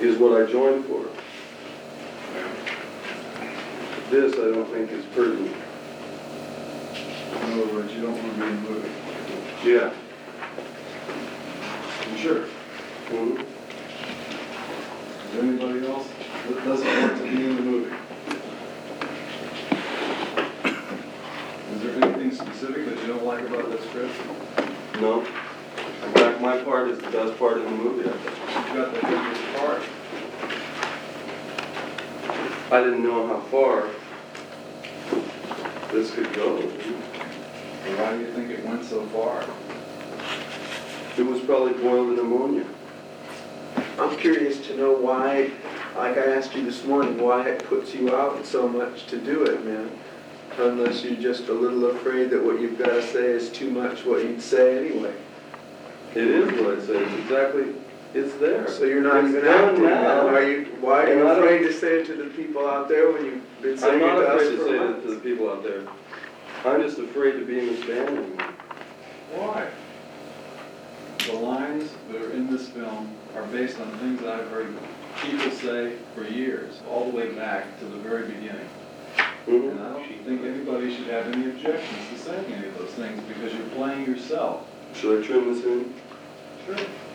is what I joined for. This I don't think is pertinent. In other words, you don't want to be in the movie. Yeah. You sure? Mhm. Is there anybody else that doesn't want to be in the movie? Is there anything specific that you don't like about this script? No. In fact, my part is the best part of the movie, I think. You've got the heaviest part. I didn't know how far this could go. And why do you think it went so far? It was probably boiled in ammonia. I'm curious to know why, like I asked you this morning, why it puts you out so much to do it, man. Unless you're just a little afraid that what you've got to say is too much what you'd say anyway. It is what I say. It's exactly, it's there. So you're not It's even done acting, man. now. Why are you And I don't- afraid to say it to the people out there when you've been I'm saying it not to us afraid to for say that months? to the people out there. I'm just afraid to be misabandoned. Why? The lines that are in this film are based on things that I've heard people say for years, all the way back to the very beginning. And I don't think anybody should have any objections to saying any of those things because you're playing yourself. Should I trim this in? Sure.